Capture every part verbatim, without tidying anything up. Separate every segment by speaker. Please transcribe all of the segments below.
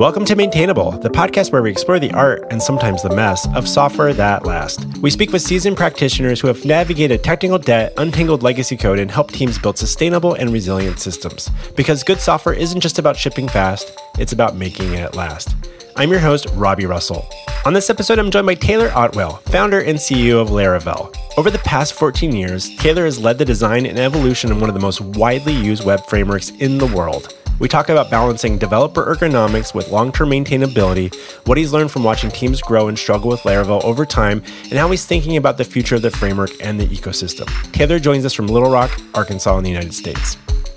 Speaker 1: Welcome to Maintainable, the podcast where we explore the art and sometimes the mess of software that lasts. We speak with seasoned practitioners who have navigated technical debt, untangled legacy code, and helped teams build sustainable and resilient systems. Because good software isn't just about shipping fast, it's about making it last. I'm your host, Robbie Russell. On this episode, I'm joined by Taylor Otwell, founder and C E O of Laravel. Over the past fourteen years, Taylor has led the design and evolution of one of the most widely used web frameworks in the world. We talk about balancing developer ergonomics with long-term maintainability, what he's learned from watching teams grow and struggle with Laravel over time, and how he's thinking about the future of the framework and the ecosystem. Taylor joins us from Little Rock, Arkansas in the United States.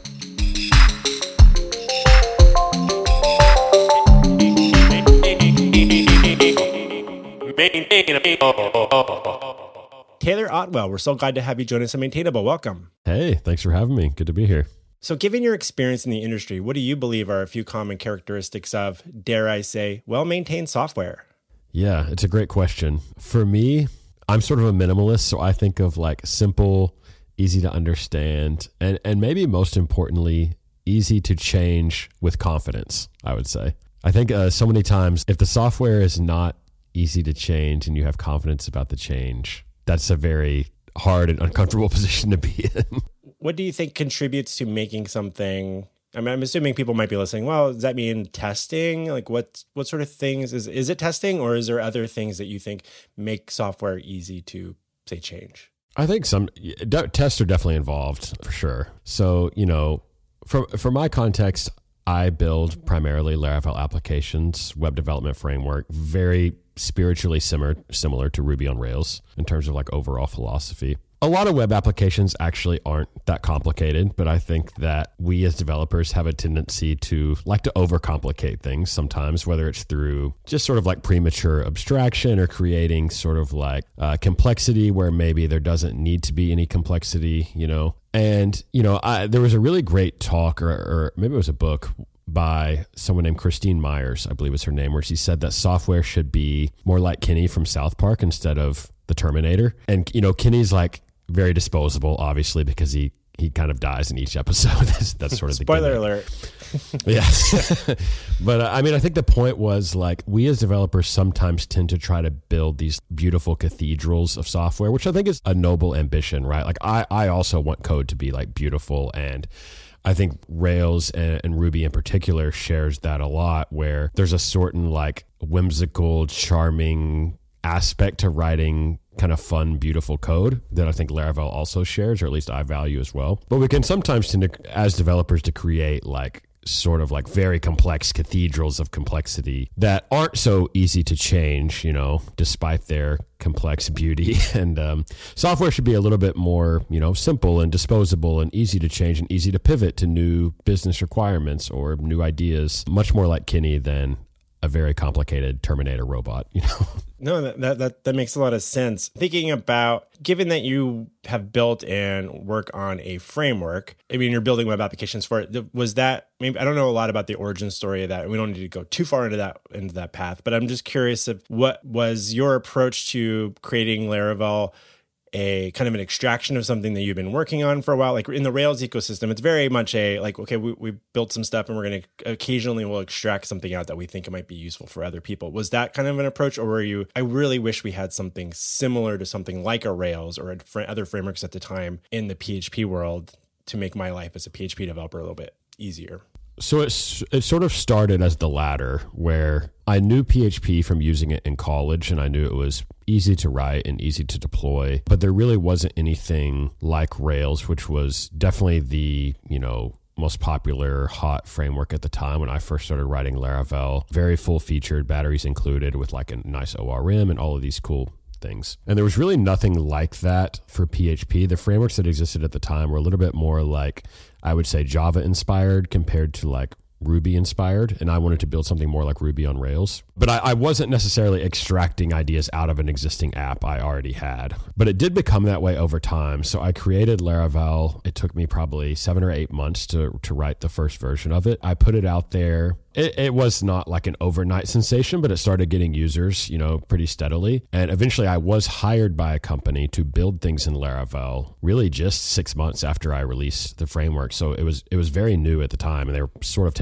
Speaker 1: Taylor Otwell, we're so glad to have you join us on Maintainable. Welcome.
Speaker 2: Hey, thanks for having me. Good to be here.
Speaker 1: So given your experience in the industry, what do you believe are a few common characteristics of, dare I say, well-maintained software?
Speaker 2: Yeah, it's a great question. For me, I'm sort of a minimalist, so I think of like simple, easy to understand, and, and maybe most importantly, easy to change with confidence, I would say. I think uh, so many times, if the software is not easy to change and you have confidence about the change, that's a very hard and uncomfortable position to be in.
Speaker 1: What do you think contributes to making something? I mean, I'm assuming people might be listening. Well, does that mean testing? Like, what what sort of things is is it testing, or is there other things that you think make software easy to say change?
Speaker 2: I think some tests are definitely involved for sure. So, you know, for for my context, I build primarily Laravel applications, web development framework, very spiritually similar similar to Ruby on Rails in terms of like overall philosophy. A lot of web applications actually aren't that complicated, but I think that we as developers have a tendency to like to overcomplicate things sometimes, whether it's through just sort of like premature abstraction or creating sort of like uh, complexity where maybe there doesn't need to be any complexity, you know. And, you know, I, there was a really great talk or, or maybe it was a book by someone named Christine Myers, I believe is her name, where she said that software should be more like Kenny from South Park instead of the Terminator. And, you know, Kenny's like very disposable, obviously, because he he kind of dies in each episode. that's, that's sort of the
Speaker 1: spoiler alert.
Speaker 2: Yes. But uh, I mean, I think the point was like we as developers sometimes tend to try to build these beautiful cathedrals of software, which I think is a noble ambition, right? Like I, I also want code to be like beautiful, and I think Rails and, and Ruby in particular shares that a lot, where there's a certain like whimsical, charming aspect to writing kind of fun, beautiful code that I think Laravel also shares, or at least I value as well. But we can sometimes tend to, as developers, to create like sort of like very complex cathedrals of complexity that aren't so easy to change, you know, despite their complex beauty. And um, software should be a little bit more, you know, simple and disposable and easy to change and easy to pivot to new business requirements or new ideas, much more like Kenny than a very complicated Terminator robot, you know?
Speaker 1: No, that, that that makes a lot of sense. Thinking about, given that you have built and work on a framework, I mean, you're building web applications for it. Was that, maybe, I don't know a lot about the origin story of that. We don't need to go too far into that into that path, but I'm just curious of what was your approach to creating Laravel, a kind of an extraction of something that you've been working on for a while. Like in the Rails ecosystem, it's very much a like, okay, we, we built some stuff and we're going to occasionally we'll extract something out that we think it might be useful for other people. Was that kind of an approach, or were you, I really wish we had something similar to something like a Rails or a fr- other frameworks at the time in the P H P world to make my life as a P H P developer a little bit easier?
Speaker 2: So it's, it sort of started as the latter, where I knew P H P from using it in college, and I knew it was easy to write and easy to deploy, but there really wasn't anything like Rails, which was definitely the, you know, most popular hot framework at the time when I first started writing Laravel. Very full featured, batteries included with like a nice O R M and all of these cool things. And there was really nothing like that for P H P. The frameworks that existed at the time were a little bit more like, I would say, Java inspired compared to like Ruby inspired, and I wanted to build something more like Ruby on Rails. But I, I wasn't necessarily extracting ideas out of an existing app I already had. But it did become that way over time. So I created Laravel. It took me probably seven or eight months to, to write the first version of it. I put it out there. It, it was not like an overnight sensation, but it started getting users, you know, pretty steadily. And eventually I was hired by a company to build things in Laravel really just six months after I released the framework. So it was it was very new at the time, and they were sort of taking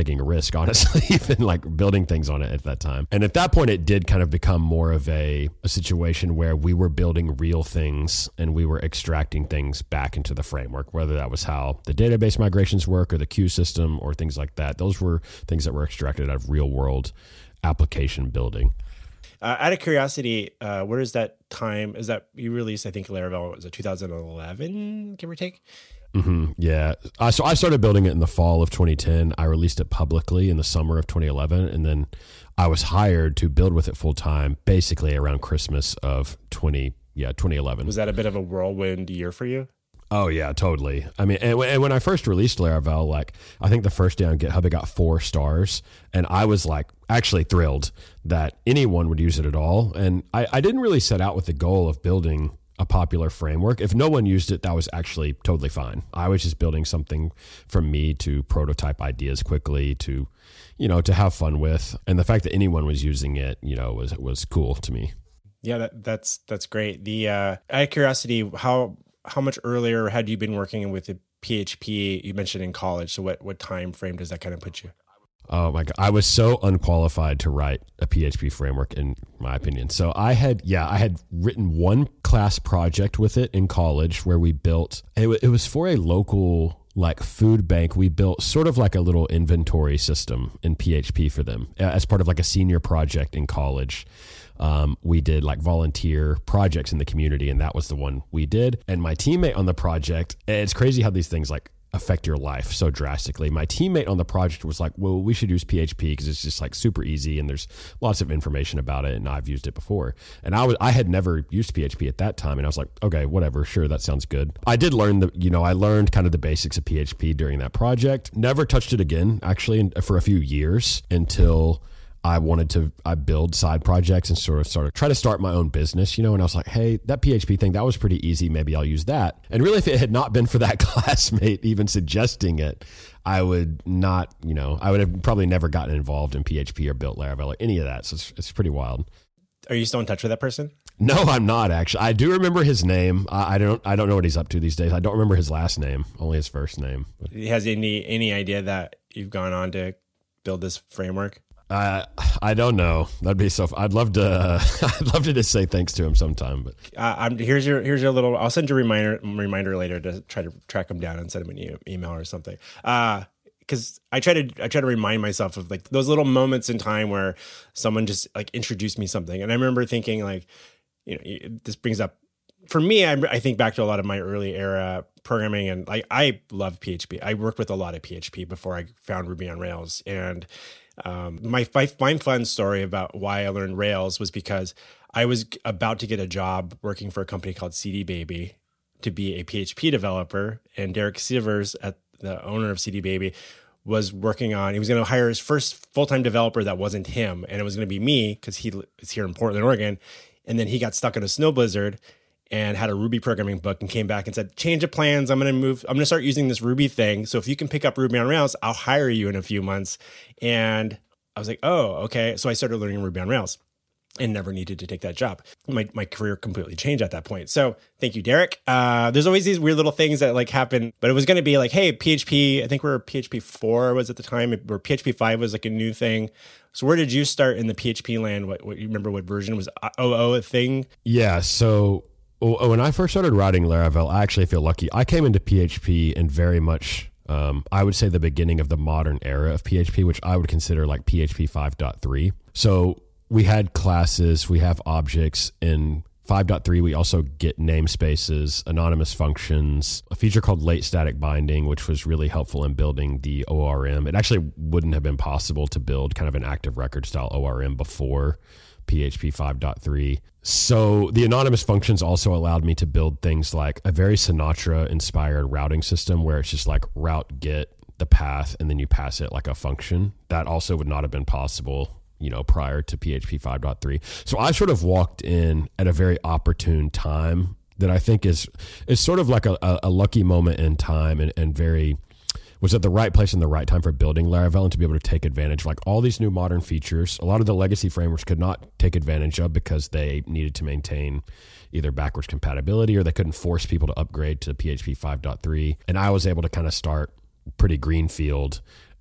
Speaker 2: taking a risk, honestly, even like building things on it at that time. And at that point, it did kind of become more of a, a situation where we were building real things and we were extracting things back into the framework, whether that was how the database migrations work or the queue system or things like that. Those were things that were extracted out of real world application building.
Speaker 1: Uh, out of curiosity, uh, where is that time? Is that you released, I think, Laravel, was it two thousand eleven, give or take?
Speaker 2: Mm-hmm. Yeah. Uh, so I started building it in the fall of twenty ten. I released it publicly in the summer of twenty eleven. And then I was hired to build with it full time, basically around Christmas of twenty, yeah, twenty eleven.
Speaker 1: Was that a bit of a whirlwind year for you?
Speaker 2: Oh, yeah, totally. I mean, and, and when I first released Laravel, like, I think the first day on GitHub, it got four stars. And I was like, actually thrilled that anyone would use it at all. And I, I didn't really set out with the goal of building a popular framework. If no one used it, that was actually totally fine. I was just building something for me to prototype ideas quickly, to, you know, to have fun with. And the fact that anyone was using it, you know, was was cool to me.
Speaker 1: Yeah, that, that's that's great. The uh, out of curiosity, how how much earlier had you been working with the P H P? You mentioned in college. So what what time frame does that kind of put you?
Speaker 2: Oh my God. I was so unqualified to write a P H P framework, in my opinion. So I had, yeah, I had written one class project with it in college where we built, it, it was for a local like food bank. We built sort of like a little inventory system in P H P for them as part of like a senior project in college. Um, we did like volunteer projects in the community, and that was the one we did. And my teammate on the project, it's crazy how these things like affect your life so drastically. My teammate on the project was like, well, we should use P H P because it's just like super easy and there's lots of information about it, and I've used it before. And I was I had never used P H P at that time, and I was like, okay, whatever, sure, that sounds good. I did learn the, you know, I learned kind of the basics of P H P during that project. Never touched it again, actually, for a few years until I wanted to I build side projects and sort of sort of try to start my own business, you know, and I was like, hey, that P H P thing, that was pretty easy. Maybe I'll use that. And really, if it had not been for that classmate even suggesting it, I would not, you know, I would have probably never gotten involved in P H P or built Laravel or any of that. So it's, it's pretty wild.
Speaker 1: Are you still in touch with that person?
Speaker 2: No, I'm not actually. I do remember his name. I, I don't I don't know what he's up to these days. I don't remember his last name, only his first name.
Speaker 1: He has any any idea that you've gone on to build this framework?
Speaker 2: Uh, I don't know. That'd be so. I'd love to. Uh, I'd love to just say thanks to him sometime. But
Speaker 1: uh, I'm here's your here's your little. I'll send you a reminder reminder later to try to track him down and send him an e- email or something. Uh, because I try to I try to remind myself of like those little moments in time where someone just like introduced me something, and I remember thinking like, you know, this brings up for me. I, I think back to a lot of my early era programming, and like I love P H P. I worked with a lot of P H P before I found Ruby on Rails, and Um, my, my fun story about why I learned Rails was because I was about to get a job working for a company called C D Baby to be a P H P developer. And Derek Sivers, at the owner of C D Baby, was working on, he was going to hire his first full-time developer that wasn't him. And it was going to be me because he is here in Portland, Oregon. And then he got stuck in a snow blizzard and had a Ruby programming book and came back and said, change of plans. I'm going to move. I'm going to start using this Ruby thing. So if you can pick up Ruby on Rails, I'll hire you in a few months. And I was like, oh, okay. So I started learning Ruby on Rails and never needed to take that job. My my career completely changed at that point. So thank you, Derek. Uh, there's always these weird little things that like happen, but it was going to be like, hey, P H P, I think we were P H P four was at the time, or P H P five was like a new thing. So where did you start in the P H P land? What, what you remember what version was O O a thing?
Speaker 2: Yeah. So when I first started writing Laravel, I actually feel lucky. I came into P H P in very much, um, I would say the beginning of the modern era of P H P, which I would consider like P H P five point three. So we had classes, we have objects. In five point three, we also get namespaces, anonymous functions, a feature called late static binding, which was really helpful in building the O R M. It actually wouldn't have been possible to build kind of an active record style O R M before P H P five point three. So the anonymous functions also allowed me to build things like a very Sinatra inspired routing system where it's just like route get the path and then you pass it like a function. That also would not have been possible, you know, prior to P H P five point three. So I sort of walked in at a very opportune time that I think is is sort of like a, a lucky moment in time, and, and very was at the right place in the right time for building Laravel and to be able to take advantage of like all these new modern features. A lot of the legacy frameworks could not take advantage of because they needed to maintain either backwards compatibility or they couldn't force people to upgrade to P H P five point three. And I was able to kind of start pretty greenfield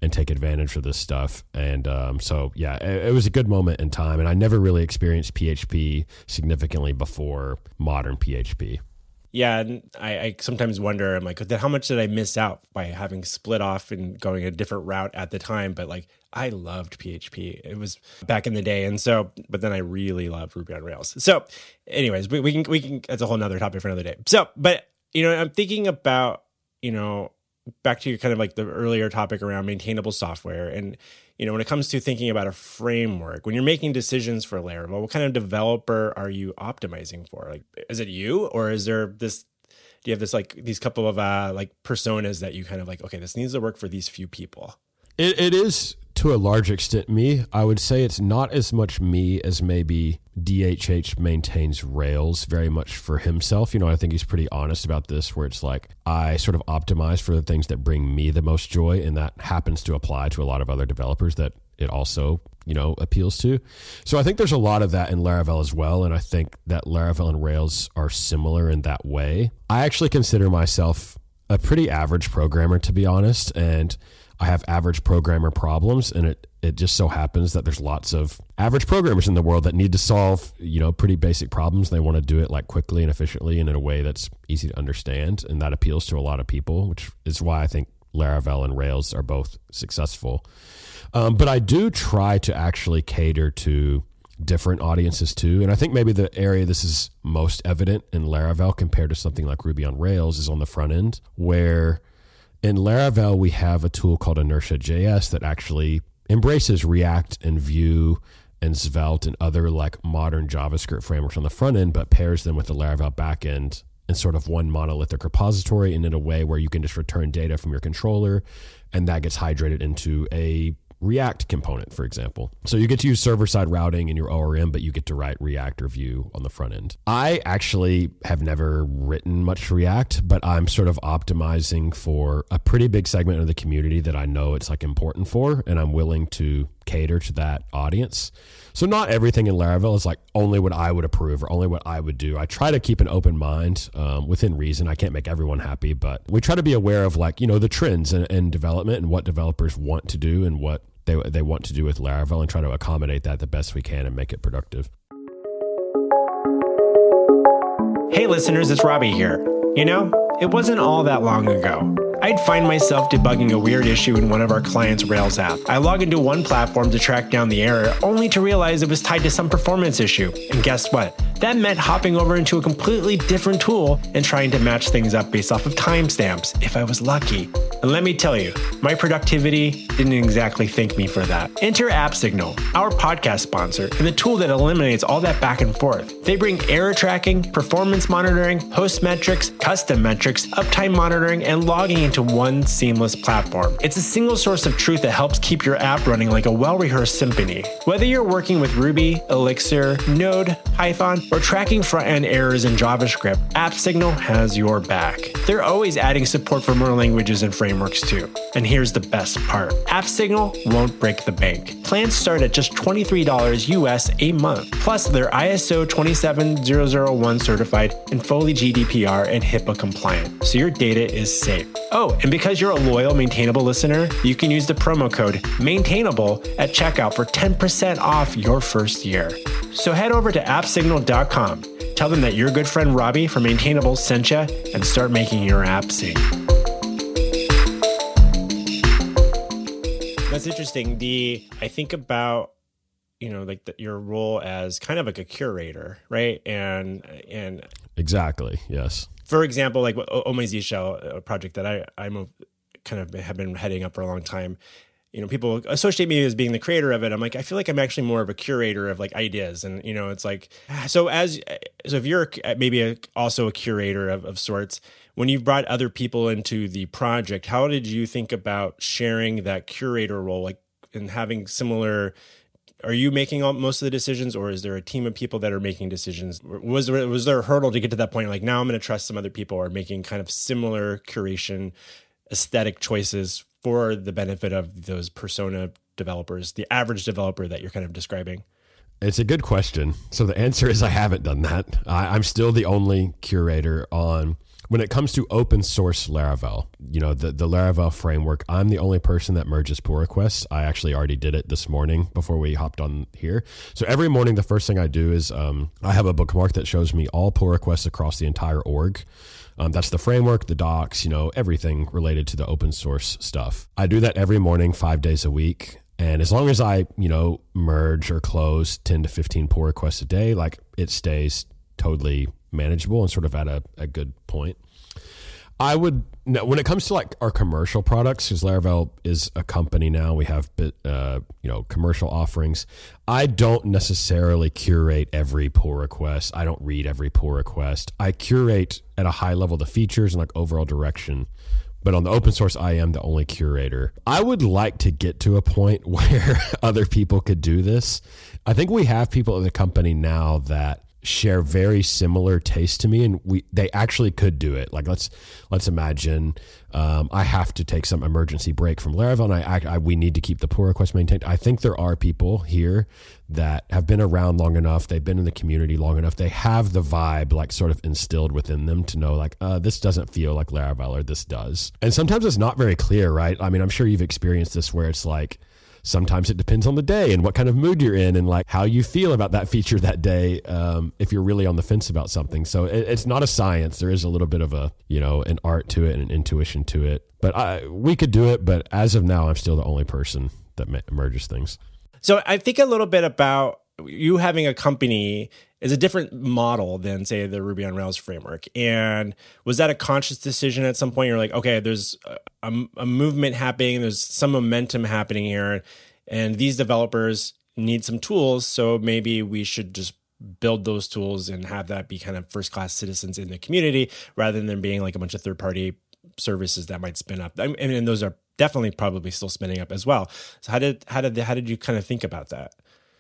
Speaker 2: and take advantage of this stuff. And um, so, yeah, it, it was a good moment in time. And I never really experienced P H P significantly before modern P H P.
Speaker 1: Yeah, and I, I sometimes wonder, I'm like, then how much did I miss out by having split off and going a different route at the time? But like, I loved P H P. It was back in the day. And so, but then I really loved Ruby on Rails. So anyways, we, we can, we can, that's a whole nother topic for another day. So, but, you know, I'm thinking about, you know, back to your kind of like the earlier topic around maintainable software. And, you know, when it comes to thinking about a framework, when you're making decisions for Laravel, what kind of developer are you optimizing for? Like, is it you, or is there this, do you have this like these couple of uh, like personas that you kind of like, okay, this needs to work for these few people?
Speaker 2: It, it is to a large extent me. I would say it's not as much me as maybe D H H maintains Rails very much for himself. You know, I think he's pretty honest about this, where it's like, I sort of optimize for the things that bring me the most joy. And that happens to apply to a lot of other developers that it also, you know, appeals to. So I think there's a lot of that in Laravel as well. And I think that Laravel and Rails are similar in that way. I actually consider myself a pretty average programmer, to be honest. And I have average programmer problems, and it, it just so happens that there's lots of average programmers in the world that need to solve, you know, pretty basic problems. They want to do it like quickly and efficiently and in a way that's easy to understand. And that appeals to a lot of people, which is why I think Laravel and Rails are both successful. Um, but I do try to actually cater to different audiences too. And I think maybe the area this is most evident in Laravel compared to something like Ruby on Rails is on the front end, where in Laravel, we have a tool called Inertia dot J S that actually embraces React and Vue and Svelte and other like modern JavaScript frameworks on the front end, but pairs them with the Laravel backend in sort of one monolithic repository, and in a way where you can just return data from your controller, and that gets hydrated into a React component, for example. So you get to use server-side routing in your O R M, but you get to write React or Vue on the front end. I actually have never written much React, but I'm sort of optimizing for a pretty big segment of the community that I know it's like important for, and I'm willing to cater to that audience. So not everything in Laravel is like only what I would approve or only what I would do. I try to keep an open mind um, within reason. I can't make everyone happy, but we try to be aware of like, you know, the trends in, in development and what developers want to do and what they they want to do with Laravel, and try to accommodate that the best we can and make it productive.
Speaker 1: Hey listeners, it's Robbie here. You know, it wasn't all that long ago I'd find myself debugging a weird issue in one of our clients' Rails app. I log into one platform to track down the error, only to realize it was tied to some performance issue. And guess what? That meant hopping over into a completely different tool and trying to match things up based off of timestamps, if I was lucky. And let me tell you, my productivity didn't exactly thank me for that. Enter AppSignal, our podcast sponsor, and the tool that eliminates all that back and forth. They bring error tracking, performance monitoring, host metrics, custom metrics, uptime monitoring, and logging into one seamless platform. It's a single source of truth that helps keep your app running like a well-rehearsed symphony. Whether you're working with Ruby, Elixir, Node, Python, or tracking front-end errors in JavaScript, AppSignal has your back. They're always adding support for more languages and frameworks too. And here's the best part. AppSignal won't break the bank. Plans start at just twenty-three dollars U S a month. Plus, they're I S O twenty-seven thousand one certified and fully G D P R and HIPAA compliant, so your data is safe. Oh, and because you're a loyal Maintainable listener, you can use the promo code Maintainable at checkout for ten percent off your first year. So head over to app signal dot com. Tell them that your good friend Robbie from Maintainable sent you, and start making your app sing. That's interesting. The I think about, you know, like the, your role as kind of like a curator, right? And and
Speaker 2: exactly, yes.
Speaker 1: For example, like Oh My Z Shell, a project that I I'm a, kind of have been heading up for a long time. You know, people associate me as being the creator of it. I'm like, I feel like I'm actually more of a curator of like ideas, and you know, it's like so as so if you're maybe a, also a curator of, of sorts. When you've brought other people into the project, how did you think about sharing that curator role, like, and having similar? Are you making all, most of the decisions, or is there a team of people that are making decisions? Was there was there a hurdle to get to that point? Like, now I'm going to trust some other people are making kind of similar curation, aesthetic choices for the benefit of those persona developers, the average developer that you're kind of describing?
Speaker 2: It's a good question. So the answer is I haven't done that. I, I'm still the only curator on when it comes to open source Laravel, you know, the, the Laravel framework, I'm the only person that merges pull requests. I actually already did it this morning before we hopped on here. So every morning, the first thing I do is um, I have a bookmark that shows me all pull requests across the entire org. Um, that's the framework, the docs, you know, everything related to the open source stuff. I do that every morning, five days a week. And as long as I, you know, merge or close ten to fifteen pull requests a day, like it stays totally manageable and sort of at a, a good point. I would, when it comes to like our commercial products, because Laravel is a company now, we have, uh, you know, commercial offerings. I don't necessarily curate every pull request. I don't read every pull request. I curate at a high level the features and like overall direction. But on the open source, I am the only curator. I would like to get to a point where other people could do this. I think we have people in the company now that share very similar tastes to me, and we they actually could do it. Like let's let's imagine um, I have to take some emergency break from Laravel, and I, I, I we need to keep the pull request maintained. I think there are people here that have been around long enough, they've been in the community long enough, they have the vibe like sort of instilled within them to know like uh, this doesn't feel like Laravel or this does. And sometimes it's not very clear, right? I mean, I'm sure you've experienced this where it's like sometimes it depends on the day and what kind of mood you're in and like how you feel about that feature that day, um, if you're really on the fence about something. So it, it's not a science. There is a little bit of a, you know, an art to it and an intuition to it. But I, we could do it. But as of now, I'm still the only person that merges things.
Speaker 1: So I think a little bit about you having a company is a different model than, say, the Ruby on Rails framework. And was that a conscious decision at some point? You're like, okay, there's a, a movement happening, there's some momentum happening here, and these developers need some tools, so maybe we should just build those tools and have that be kind of first-class citizens in the community rather than being like a bunch of third-party services that might spin up. I mean, and those are definitely probably still spinning up as well. So how did how did how did you kind of think about that?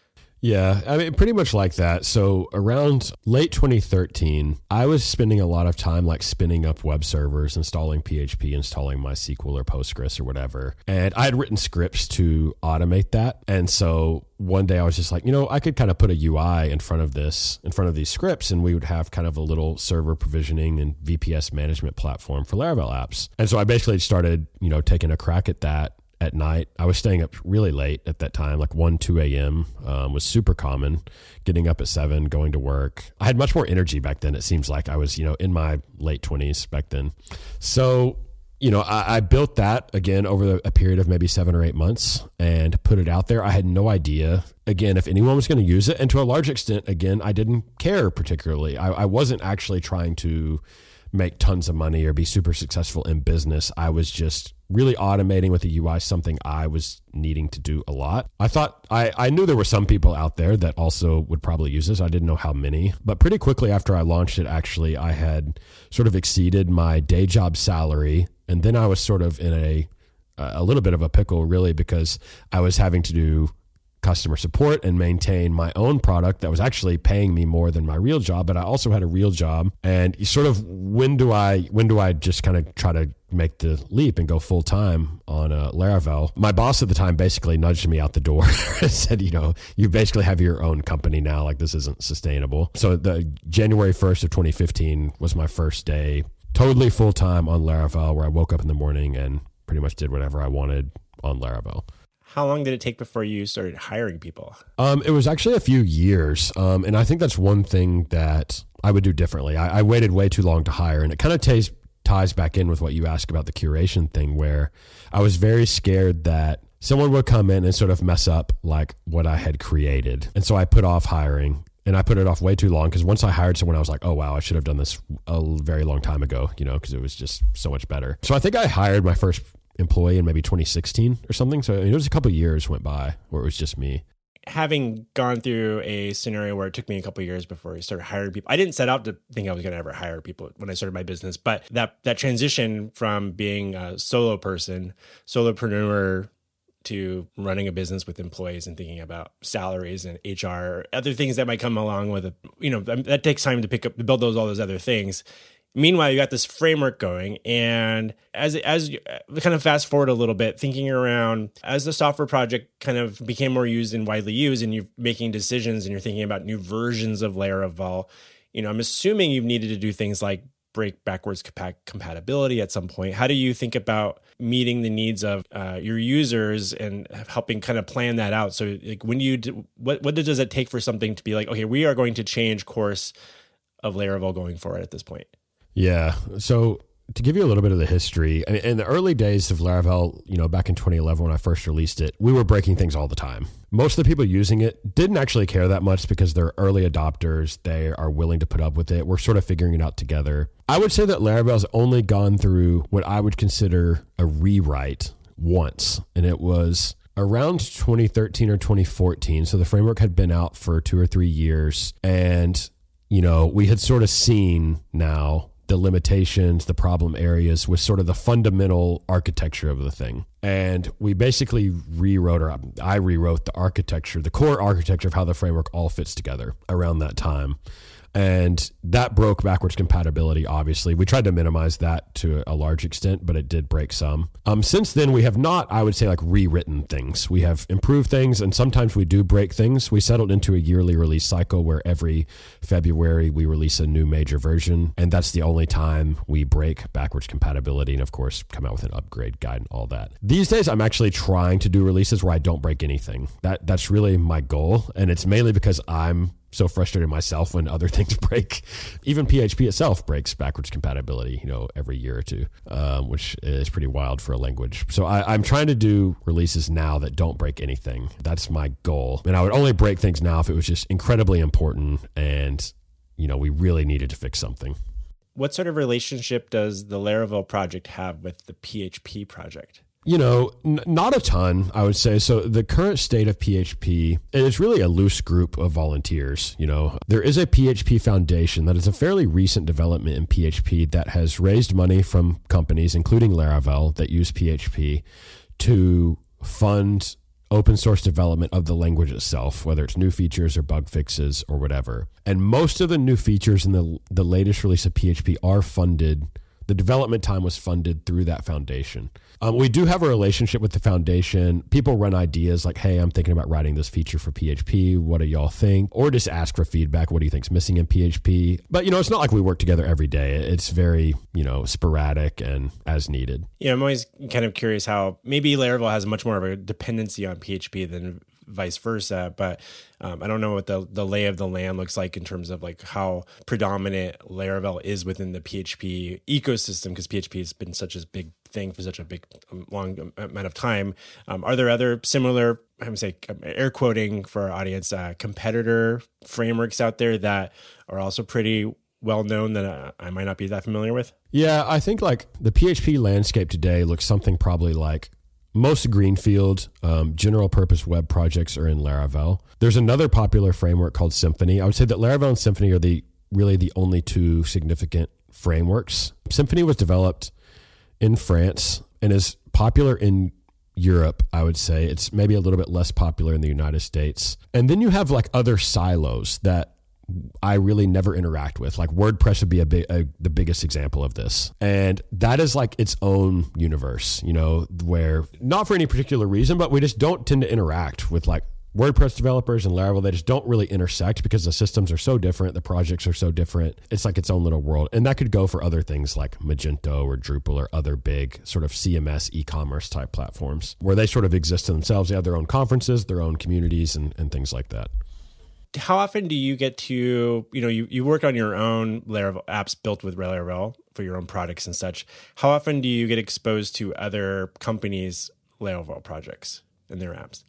Speaker 2: Yeah, I mean, pretty much like that. So around late twenty thirteen, I was spending a lot of time like spinning up web servers, installing P H P, installing MySQL or Postgres or whatever. And I had written scripts to automate that. And so one day I was just like, you know, I could kind of put a U I in front of this, in front of these scripts, and we would have kind of a little server provisioning and V P S management platform for Laravel apps. And so I basically started, you know, taking a crack at that. At night. I was staying up really late at that time, like one, two a.m. um, was super common, getting up at seven, going to work. I had much more energy back then. It seems like I was, you know, in my late twenties back then. So, you know, I, I built that again over a period of maybe seven or eight months and put it out there. I had no idea, again, if anyone was going to use it. And to a large extent, again, I didn't care particularly. I, I wasn't actually trying to make tons of money or be super successful in business. I was just really automating with the U I, something I was needing to do a lot. I thought, I, I knew there were some people out there that also would probably use this. I didn't know how many, but pretty quickly after I launched it, actually, I had sort of exceeded my day job salary. And then I was sort of in a, a little bit of a pickle, really, because I was having to do customer support and maintain my own product that was actually paying me more than my real job, but I also had a real job. And you sort of, when do I, when do I just kind of try to make the leap and go full time on uh, Laravel? My boss at the time basically nudged me out the door and said, you know, you basically have your own company now. Like, this isn't sustainable. So the January first of twenty fifteen was my first day totally full time on Laravel, where I woke up in the morning and pretty much did whatever I wanted on Laravel.
Speaker 1: How long did it take before you started hiring people?
Speaker 2: Um, it was actually a few years. Um, and I think that's one thing that I would do differently. I, I waited way too long to hire. And it kind of ties, ties back in with what you asked about the curation thing, where I was very scared that someone would come in and sort of mess up like what I had created. And so I put off hiring. And I put it off way too long, because once I hired someone, I was like, oh, wow, I should have done this a very long time ago, you know, because it was just so much better. So I think I hired my first employee in maybe twenty sixteen or something. So it was a couple of years went by where it was just me.
Speaker 1: Having gone through a scenario where it took me a couple of years before I started hiring people, I didn't set out to think I was going to ever hire people when I started my business, but that that transition from being a solo person, solopreneur, to running a business with employees and thinking about salaries and H R, other things that might come along with it, you know, that takes time to pick up, to build those, all those other things. Meanwhile, you got this framework going, and as as you kind of fast forward a little bit, thinking around as the software project kind of became more used and widely used, and you're making decisions and you're thinking about new versions of Laravel, you know, I'm assuming you've needed to do things like break backwards compa- compatibility at some point. How do you think about meeting the needs of uh, your users and helping kind of plan that out? So like when you do, what what does it take for something to be like, okay, we are going to change course of Laravel going forward at this point?
Speaker 2: Yeah. So to give you a little bit of the history, in the early days of Laravel, you know, back in twenty eleven when I first released it, we were breaking things all the time. Most of the people using it didn't actually care that much because they're early adopters. They are willing to put up with it. We're sort of figuring it out together. I would say that Laravel's only gone through what I would consider a rewrite once, and it was around twenty thirteen or twenty fourteen. So the framework had been out for two or three years, and, you know, we had sort of seen now the limitations, the problem areas with sort of the fundamental architecture of the thing. And we basically rewrote, or I rewrote the architecture, the core architecture of how the framework all fits together around that time. And that broke backwards compatibility, obviously. We tried to minimize that to a large extent, but it did break some. Um, since then, we have not, I would say, like rewritten things. We have improved things, and sometimes we do break things. We settled into a yearly release cycle where every February we release a new major version, and that's the only time we break backwards compatibility and, of course, come out with an upgrade guide and all that. These days, I'm actually trying to do releases where I don't break anything. That That's really my goal, and it's mainly because I'm so frustrated myself when other things break. Even P H P itself breaks backwards compatibility, you know, every year or two, um, which is pretty wild for a language. So I, I'm trying to do releases now that don't break anything. That's my goal. And I would only break things now if it was just incredibly important and, you know, we really needed to fix something.
Speaker 1: What sort of relationship does the Laravel project have with the P H P project?
Speaker 2: You know, n- not a ton, I would say. So the current state of P H P is really a loose group of volunteers. You know, there is a P H P Foundation that is a fairly recent development in P H P that has raised money from companies, including Laravel, that use P H P to fund open source development of the language itself, whether it's new features or bug fixes or whatever. And most of the new features in the the latest release of P H P are funded. The development time was funded through that foundation. Um, we do have a relationship with the foundation. People run ideas like, hey, I'm thinking about writing this feature for P H P. What do y'all think? Or just ask for feedback. What do you think's missing in P H P? But, you know, it's not like we work together every day. It's very, you know, sporadic and as needed.
Speaker 1: Yeah, I'm always kind of curious how maybe Laravel has much more of a dependency on P H P than vice versa, but um, I don't know what the, the lay of the land looks like in terms of like how predominant Laravel is within the P H P ecosystem, because P H P has been such a big thing for such a big, um, long amount of time. Um, are there other similar, I would say, air quoting for our audience, uh, competitor frameworks out there that are also pretty well known that I might not be that familiar with?
Speaker 2: Yeah, I think like the P H P landscape today looks something probably like most greenfield um, general purpose web projects are in Laravel. There's another popular framework called Symfony. I would say that Laravel and Symfony are the really the only two significant frameworks. Symfony was developed in France and is popular in Europe, I would say. It's maybe a little bit less popular in the United States. And then you have like other silos that I really never interact with. Like WordPress would be a big, a, the biggest example of this. And that is like its own universe, you know, where not for any particular reason, but we just don't tend to interact with like WordPress developers and Laravel. They just don't really intersect because the systems are so different. The projects are so different. It's like its own little world. And that could go for other things like Magento or Drupal or other big sort of C M S e-commerce type platforms where they sort of exist in themselves. They have their own conferences, their own communities and, and things like that.
Speaker 1: How often do you get to, you know, you, you work on your own Laravel apps built with Laravel for your own products and such. How often do you get exposed to other companies' Laravel projects and their apps?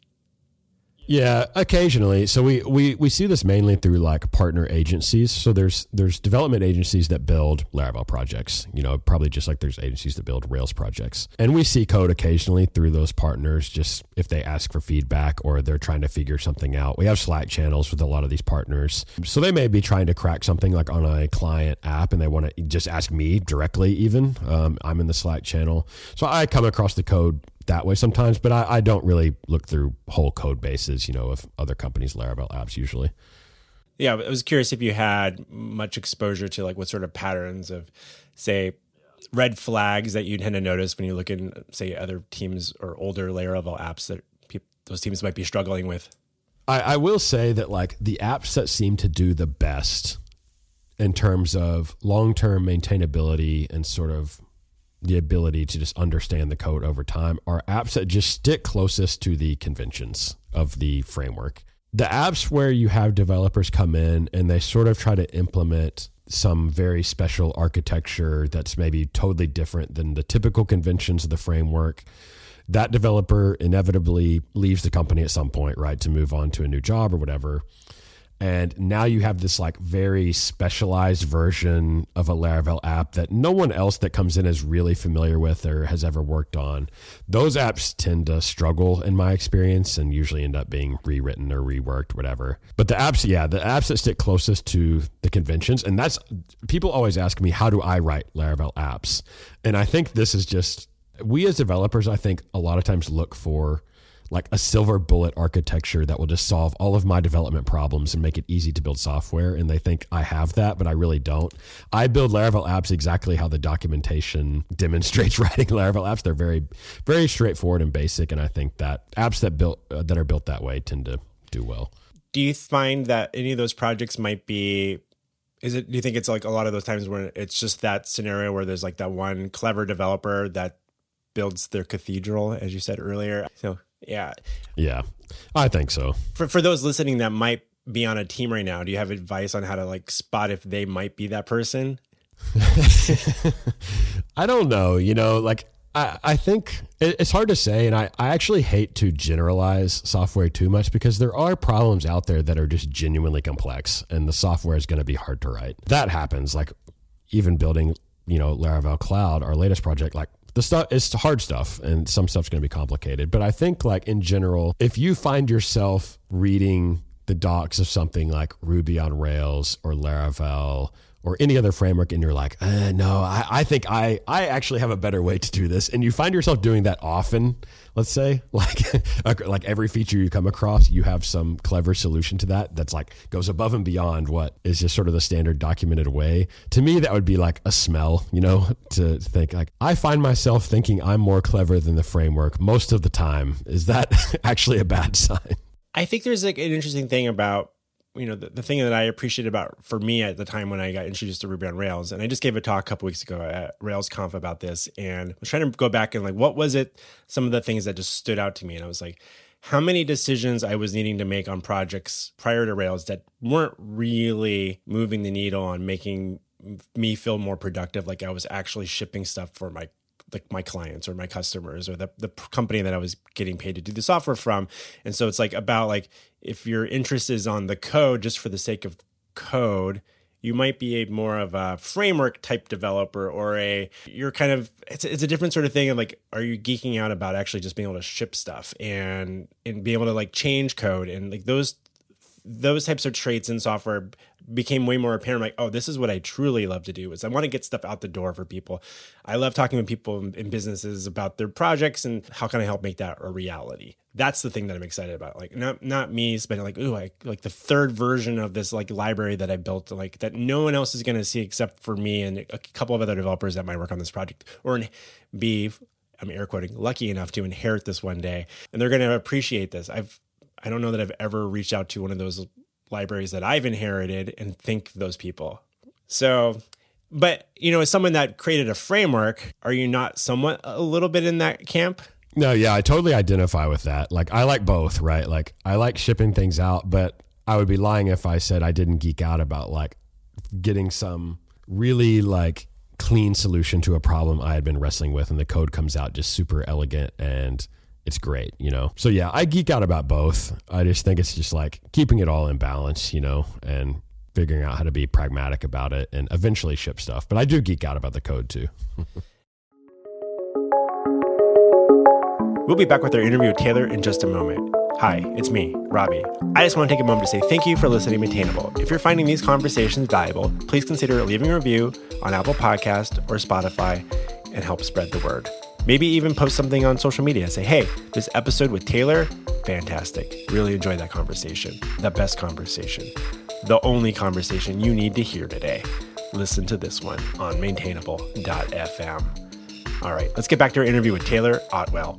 Speaker 2: Yeah, occasionally. So we, we, we see this mainly through like partner agencies. So there's there's development agencies that build Laravel projects, you know, probably just like there's agencies that build Rails projects. And we see code occasionally through those partners, just if they ask for feedback or they're trying to figure something out. We have Slack channels with a lot of these partners. So they may be trying to crack something like on a client app and they want to just ask me directly even. Um, I'm in the Slack channel. So I come across the code that way sometimes, but I, I don't really look through whole code bases, you know, of other companies' Laravel apps usually.
Speaker 1: Yeah, I was curious if you had much exposure to like what sort of patterns of, say, red flags that you tend to notice when you look in, say, other teams or older Laravel apps that people, those teams might be struggling with.
Speaker 2: I, I will say that like the apps that seem to do the best in terms of long-term maintainability and sort of the ability to just understand the code over time are apps that just stick closest to the conventions of the framework. The apps where you have developers come in and they sort of try to implement some very special architecture that's maybe totally different than the typical conventions of the framework, that developer inevitably leaves the company at some point, right, to move on to a new job or whatever. And now you have this like very specialized version of a Laravel app that no one else that comes in is really familiar with or has ever worked on. Those apps tend to struggle in my experience and usually end up being rewritten or reworked, whatever. But the apps, yeah, the apps that stick closest to the conventions, and that's, people always ask me, how do I write Laravel apps? And I think this is just, we as developers, I think a lot of times look for like a silver bullet architecture that will just solve all of my development problems and make it easy to build software. And they think I have that, but I really don't. I build Laravel apps exactly how the documentation demonstrates writing Laravel apps. They're very, very straightforward and basic. And I think that apps that built uh, that are built that way tend to do well.
Speaker 1: Do you find that any of those projects might be, is it, do you think it's like a lot of those times where it's just that scenario where there's like that one clever developer that builds their cathedral, as you said earlier? So yeah.
Speaker 2: Yeah, I think so.
Speaker 1: For for those listening that might be on a team right now, do you have advice on how to like spot if they might be that person?
Speaker 2: I don't know. You know, like I, I think it, it's hard to say. And I, I actually hate to generalize software too much because there are problems out there that are just genuinely complex and the software is going to be hard to write. That happens. Like even building, you know, Laravel Cloud, our latest project, like the stuff, it's hard stuff and some stuff's going to be complicated. But I think like in general, if you find yourself reading the docs of something like Ruby on Rails or Laravel or any other framework and you're like, uh, no, I, I think I, I actually have a better way to do this. And you find yourself doing that often, let's say, like, like every feature you come across, you have some clever solution to that that's like goes above and beyond what is just sort of the standard documented way. To me, that would be like a smell, you know, to think like, I find myself thinking I'm more clever than the framework most of the time. Is that actually a bad sign?
Speaker 1: I think there's like an interesting thing about, you know, the, the thing that I appreciated about for me at the time when I got introduced to Ruby on Rails, and I just gave a talk a couple weeks ago at RailsConf about this, and I was trying to go back and like, what was it, some of the things that just stood out to me, and I was like, how many decisions I was needing to make on projects prior to Rails that weren't really moving the needle on making me feel more productive, like I was actually shipping stuff for my like my clients or my customers or the, the company that I was getting paid to do the software from. And so it's like about like, if your interest is on the code just for the sake of code, you might be a more of a framework type developer or a, you're kind of, it's, it's a different sort of thing. And like, are you geeking out about actually just being able to ship stuff and, and be able to like change code and like those, those types of traits in software became way more apparent. Like, oh, this is what I truly love to do is I want to get stuff out the door for people. I love talking with people in, in businesses about their projects and how can I help make that a reality? That's the thing that I'm excited about. Like not, not me spending like, ooh, I like the third version of this like library that I built, like that no one else is going to see except for me and a couple of other developers that might work on this project or be, I'm air quoting, lucky enough to inherit this one day. And they're going to appreciate this. I've, I don't know that I've ever reached out to one of those libraries that I've inherited and thank those people. So, but, you know, as someone that created a framework, are you not somewhat a little bit in that camp?
Speaker 2: No, yeah, I totally identify with that. Like, I like both, right? Like, I like shipping things out, but I would be lying if I said I didn't geek out about like getting some really like clean solution to a problem I had been wrestling with and the code comes out just super elegant and it's great, you know? So yeah, I geek out about both. I just think it's just like keeping it all in balance, you know, and figuring out how to be pragmatic about it and eventually ship stuff. But I do geek out about the code too.
Speaker 1: We'll be back with our interview with Taylor in just a moment. Hi, it's me, Robbie. I just want to take a moment to say thank you for listening to Maintainable. If you're finding these conversations valuable, please consider leaving a review on Apple Podcast or Spotify and help spread the word. Maybe even post something on social media. Say, hey, this episode with Taylor, fantastic. Really enjoyed that conversation. The best conversation. The only conversation you need to hear today. Listen to this one on maintainable dot f m. All right, let's get back to our interview with Taylor Otwell.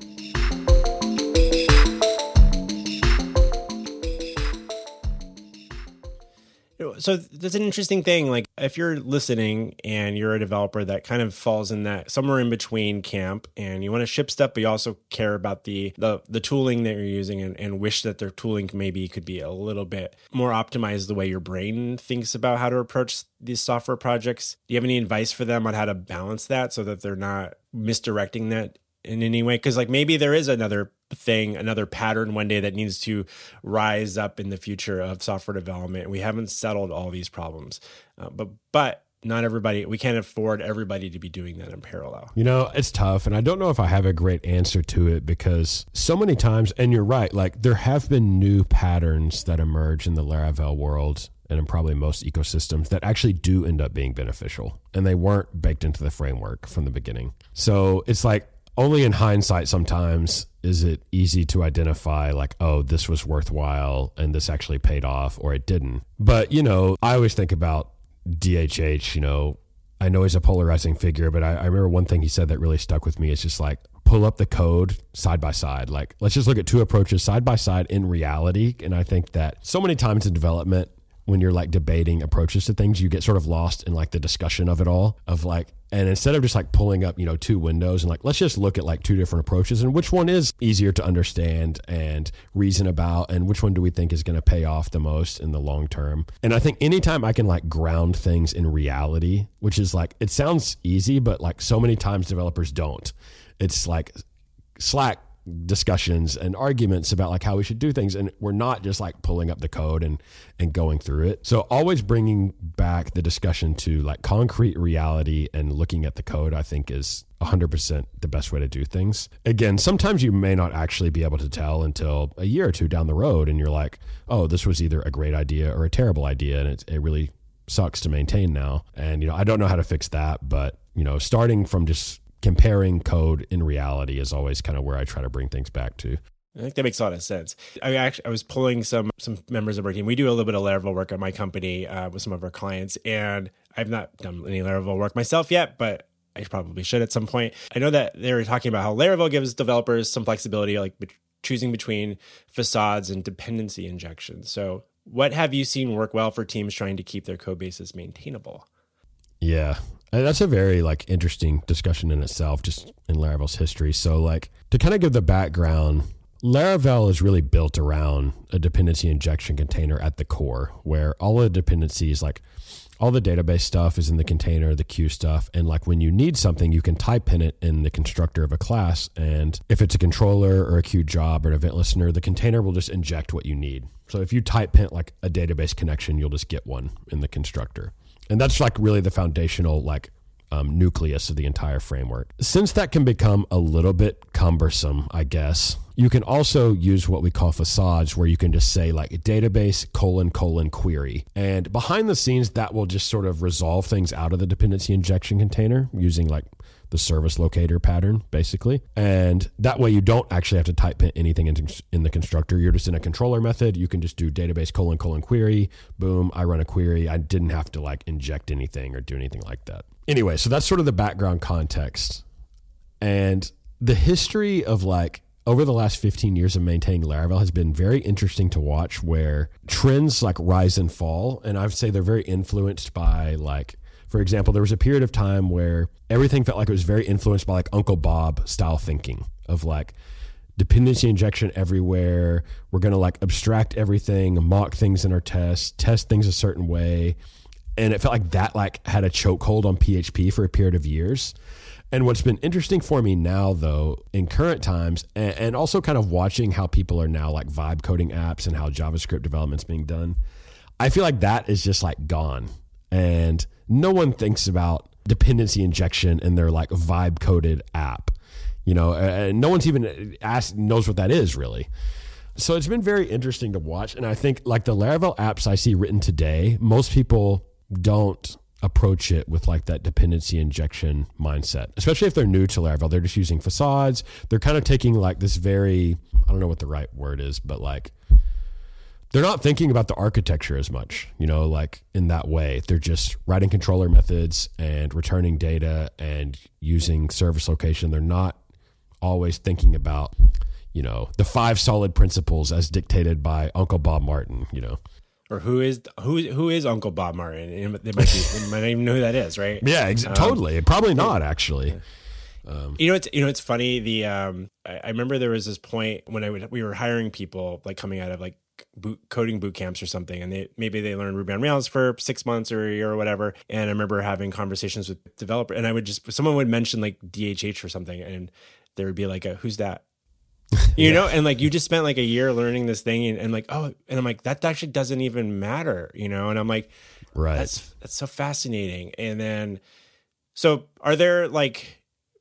Speaker 1: So that's an interesting thing. Like if you're listening and you're a developer that kind of falls in that somewhere in between camp and you want to ship stuff, but you also care about the the, the tooling that you're using and, and wish that their tooling maybe could be a little bit more optimized the way your brain thinks about how to approach these software projects. Do you have any advice for them on how to balance that so that they're not misdirecting that in any way? Because like maybe there is another thing, another pattern one day that needs to rise up in the future of software development. We haven't settled all these problems, uh, but but not everybody, we can't afford everybody to be doing that in parallel.
Speaker 2: You know, it's tough. And I don't know if I have a great answer to it because so many times, and you're right, like there have been new patterns that emerge in the Laravel world and in probably most ecosystems that actually do end up being beneficial. And they weren't baked into the framework from the beginning. So it's like, only in hindsight sometimes is it easy to identify like, oh, this was worthwhile and this actually paid off or it didn't. But, you know, I always think about D H H, you know, I know he's a polarizing figure, but I, I remember one thing he said that really stuck with me. It's just like, pull up the code side by side. Like, let's just look at two approaches side by side in reality. And I think that so many times in development, when you're like debating approaches to things, you get sort of lost in like the discussion of it all of like, and instead of just like pulling up, you know, two windows and like, let's just look at like two different approaches and which one is easier to understand and reason about and which one do we think is going to pay off the most in the long term. And I think anytime I can like ground things in reality, which is like, it sounds easy, but like so many times developers don't. It's like Slack discussions and arguments about like how we should do things, and we're not just like pulling up the code and and going through it. So always bringing back the discussion to like concrete reality and looking at the code, I think is one hundred percent the best way to do things. Again, sometimes you may not actually be able to tell until a year or two down the road, and you're like, oh, this was either a great idea or a terrible idea, and it, it really sucks to maintain now. And you know, I don't know how to fix that, but you know, starting from just comparing code in reality is always kind of where I try to bring things back to.
Speaker 1: I think that makes a lot of sense. I actually I was pulling some some members of our team. We do a little bit of Laravel work at my company uh, with some of our clients, and I've not done any Laravel work myself yet, but I probably should at some point. I know that they were talking about how Laravel gives developers some flexibility, like be- choosing between facades and dependency injection. So what have you seen work well for teams trying to keep their code bases maintainable?
Speaker 2: Yeah. And that's a very like interesting discussion in itself, just in Laravel's history. So like to kind of give the background, Laravel is really built around a dependency injection container at the core, where all the dependencies, like all the database stuff is in the container, the queue stuff. And like when you need something, you can type in it in the constructor of a class. And if it's a controller or a queue job or an event listener, the container will just inject what you need. So if you type pint like a database connection, you'll just get one in the constructor. And that's like really the foundational like um, nucleus of the entire framework. Since that can become a little bit cumbersome, I guess, you can also use what we call facades, where you can just say like database colon colon query. And behind the scenes, that will just sort of resolve things out of the dependency injection container using like the service locator pattern, basically. And that way you don't actually have to type in anything in, in the constructor. You're just in a controller method. You can just do database colon colon query. Boom, I run a query. I didn't have to like inject anything or do anything like that. Anyway, so that's sort of the background context. And the history of like over the last fifteen years of maintaining Laravel has been very interesting to watch, where trends like rise and fall. And I would say they're very influenced by like, for example, there was a period of time where everything felt like it was very influenced by like Uncle Bob style thinking of like dependency injection everywhere. We're going to like abstract everything, mock things in our tests, test things a certain way. And it felt like that like had a chokehold on P H P for a period of years. And what's been interesting for me now, though, in current times, and, and also kind of watching how people are now like vibe coding apps and how JavaScript development's being done, I feel like that is just like gone. And no one thinks about dependency injection in their like vibe coded app, you know, and no one's even asked, knows what that is really. So it's been very interesting to watch. And I think like the Laravel apps I see written today, most people don't approach it with like that dependency injection mindset, especially if they're new to Laravel. They're just using facades. They're kind of taking like this very, I don't know what the right word is, but like they're not thinking about the architecture as much, you know, like in that way. They're just writing controller methods and returning data and using service location. They're not always thinking about, you know, the five solid principles as dictated by Uncle Bob Martin, you know.
Speaker 1: or who is who who is Uncle Bob Martin? They might, be, they might not even know who that is, right?
Speaker 2: Yeah, ex- um, totally. Probably not, actually.
Speaker 1: Um, you know, it's you know, it's funny. The um, I, I remember there was this point when I would we were hiring people like coming out of like boot, coding boot camps or something, and they maybe they learned Ruby on Rails for six months or a year or whatever. And I remember having conversations with developers, and I would just someone would mention like D H H or something, and there would be like a who's that? You yeah. know, and like you just spent like a year learning this thing, and, and like oh, and I'm like that actually doesn't even matter, you know. And I'm like,
Speaker 2: right,
Speaker 1: that's that's so fascinating. And then, so are there like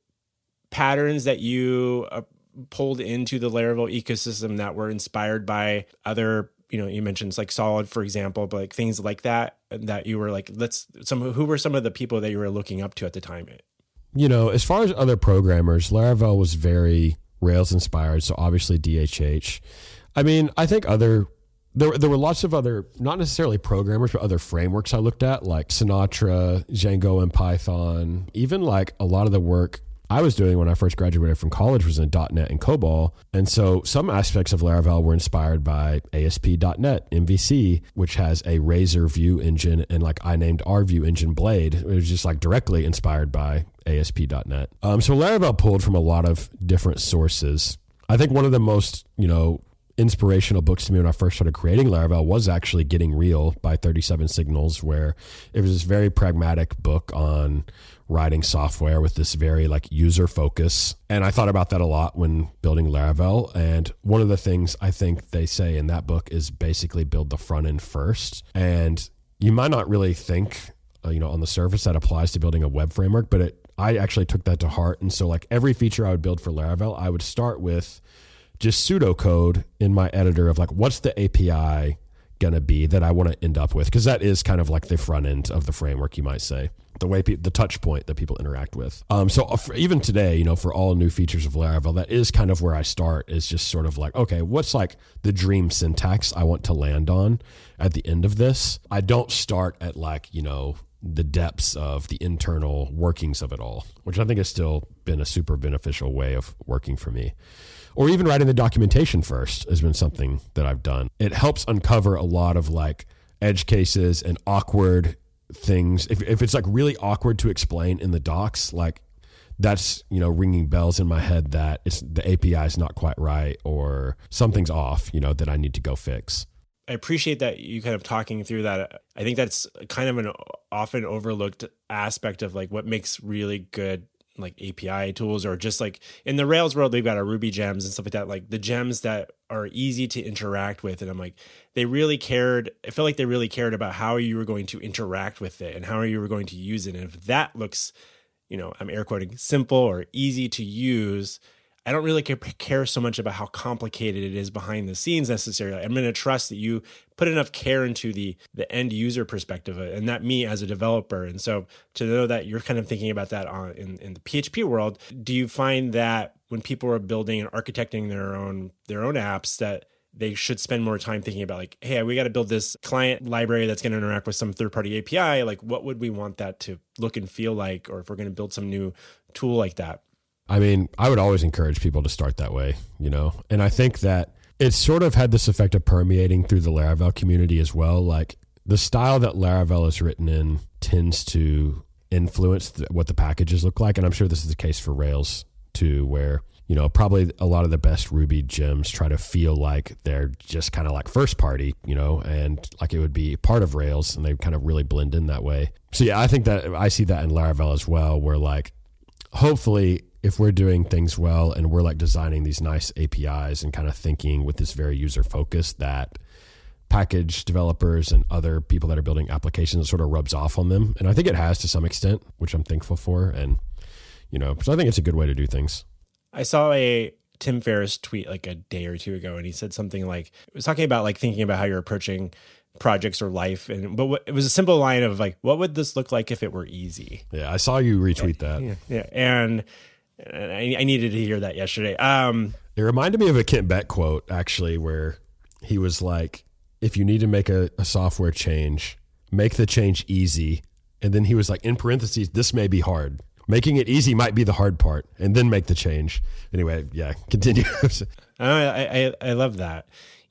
Speaker 1: patterns that you uh, pulled into the Laravel ecosystem that were inspired by other, you know, you mentioned like Solid, for example, but like things like that, that you were like, let's, some, who were some of the people that you were looking up to at the time?
Speaker 2: You know, as far as other programmers, Laravel was very Rails inspired. So obviously D H H. I mean, I think other, there, there were lots of other, not necessarily programmers, but other frameworks I looked at, like Sinatra, Django and Python, even like a lot of the work I was doing when I first graduated from college was in dot net and COBOL. And so some aspects of Laravel were inspired by A S P dot net, M V C, which has a Razor view engine, and like I named our view engine Blade. It was just like directly inspired by A S P dot net. Um, so Laravel pulled from a lot of different sources. I think one of the most, you know, inspirational books to me when I first started creating Laravel was actually Getting Real by thirty-seven Signals, where it was this very pragmatic book on writing software with this very like user focus. And I thought about that a lot when building Laravel. And one of the things I think they say in that book is basically build the front end first. And you might not really think, uh, you know, on the surface that applies to building a web framework, but it, I actually took that to heart. And so like every feature I would build for Laravel, I would start with just pseudocode in my editor of like, what's the A P I going to be that I want to end up with? Because that is kind of like the front end of the framework, you might say, the way pe- the touch point that people interact with. Um, so for, even today, you know, for all new features of Laravel, that is kind of where I start, is just sort of like, okay, what's like the dream syntax I want to land on at the end of this? I don't start at like, you know, the depths of the internal workings of it all, which I think has still been a super beneficial way of working for me. Or even writing the documentation first has been something that I've done. It helps uncover a lot of like edge cases and awkward things. If if it's like really awkward to explain in the docs, like that's, you know, ringing bells in my head that it's the A P I is not quite right or something's off, you know, that I need to go fix.
Speaker 1: I appreciate that you kind of talking through that. I think that's kind of an often overlooked aspect of like what makes really good like A P I tools, or just like in the Rails world, they've got our Ruby gems and stuff like that, like the gems that are easy to interact with. And I'm like, they really cared. I feel like they really cared about how you were going to interact with it and how you were going to use it. And if that looks, you know, I'm air quoting, simple or easy to use, I don't really care so much about how complicated it is behind the scenes necessarily. I'm going to trust that you put enough care into the the end user perspective, and not me as a developer. And so to know that you're kind of thinking about that on, in, in the P H P world, do you find that when people are building and architecting their own their own apps, that they should spend more time thinking about like, hey, we got to build this client library that's going to interact with some third-party A P I. Like, what would we want that to look and feel like? Or if we're going to build some new tool like that.
Speaker 2: I mean, I would always encourage people to start that way, you know, and I think that it's sort of had this effect of permeating through the Laravel community as well. Like the style that Laravel is written in tends to influence the, what the packages look like. And I'm sure this is the case for Rails too, where, you know, probably a lot of the best Ruby gems try to feel like they're just kind of like first party, you know, and like it would be part of Rails, and they kind of really blend in that way. So yeah, I think that I see that in Laravel as well, where like, hopefully, if we're doing things well and we're like designing these nice A P Is and kind of thinking with this very user focus, that package developers and other people that are building applications sort of rubs off on them. And I think it has to some extent, which I'm thankful for. And, you know, so I think it's a good way to do things.
Speaker 1: I saw a Tim Ferriss tweet like a day or two ago, and he said something like, it was talking about like thinking about how you're approaching projects or life. And but what, it was a simple line of like, what would this look like if it were easy?
Speaker 2: Yeah, I saw you retweet that.
Speaker 1: Yeah, yeah. And And I, I needed to hear that yesterday. Um,
Speaker 2: it reminded me of a Kent Beck quote, actually, where he was like, if you need to make a, a software change, make the change easy. And then he was like, in parentheses, this may be hard. Making it easy might be the hard part, and then make the change. Anyway, yeah, continue.
Speaker 1: I, I, I love that.